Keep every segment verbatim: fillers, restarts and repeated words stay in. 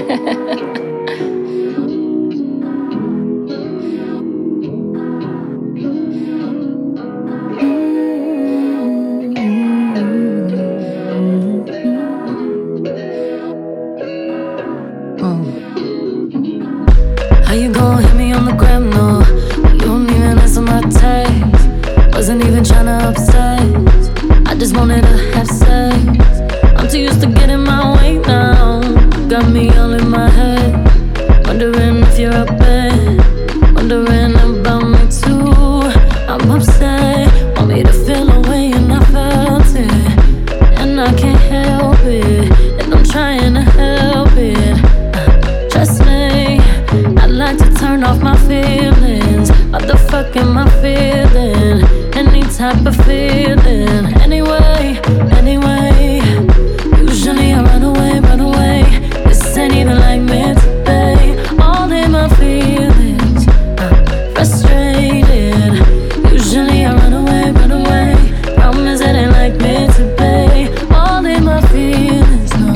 How you gon' hit me on the gram, no? You don't even answer my text. Wasn't even tryna upset. I just wanted to have sex. I'm too used to getting my way now. Got me all in my head. Wondering if you're up there. Wondering about me too. I'm upset. Want me to feel away and I felt it. And I can't help it. And I'm trying to help it. Trust me, I'd like to turn off my feelings. What the fuck am I feeling? Any type of feeling. Anyway, anyway. Usually I run away, run away. This ain't even like me today. All in my feelings, I'm frustrated. Usually I run away, run away. Promise it ain't like me today. All in my feelings, no.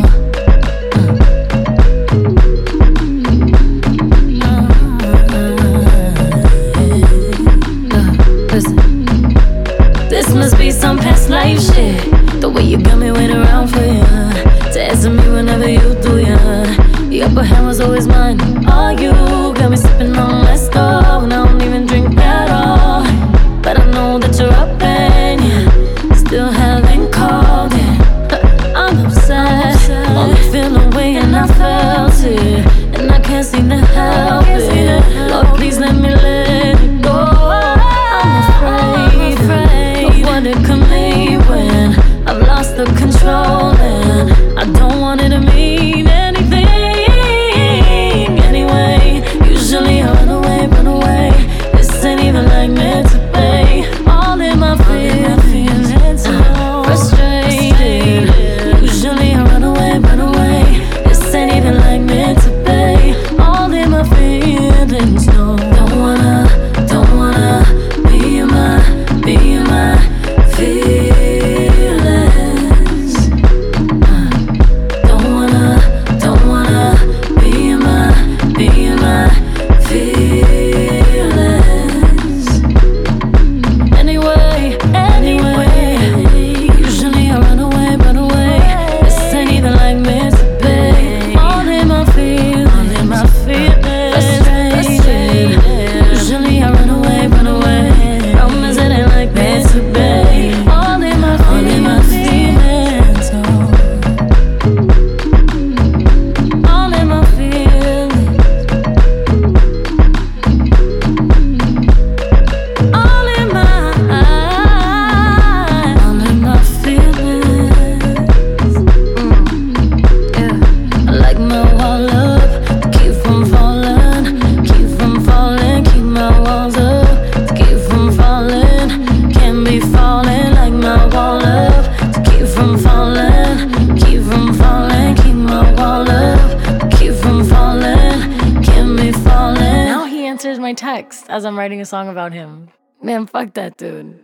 This must be some past life shit. The way you got me waiting around for you, to answer me whenever you do, yeah. The upper hand was always mine. All you got me sipping on let's go. And I don't even drink at all. But I know that you're up and you still haven't called it. I'm upset, only feel away and I felt it. And I can't seem to help it. Lord, please let me let it go. I'm afraid of what it could mean when I've lost the control. And I don't want it to mean anything. Anyway, usually I run away, run away. This ain't even like meant to be. All in my feelings, I'm frustrated. Usually I run away, run away. This ain't even like meant to be. All in my feelings, no. Don't wanna, don't wanna be in my, be in my feelings. uh, Don't wanna, don't wanna be in my, be in my feelings. Anyway, anyway. Usually I run away, run away. This ain't even like meant to be. All in my feelings, all in my feelings. Frustrated. Usually I run away, run away. Promise it ain't like meant to be. All in my feelings, all in my feelings. Oh. All in my feelings. All in my, all in my feelings. Mm, yeah. I like my wall up to keep from falling, keep from falling, keep my walls up to keep from falling. Can't be falling like my wall up to keep from falling, keep from falling, keep my wall up to keep from falling. Can't be falling. Now he answers my text as I'm writing a song about him. Man, fuck that dude.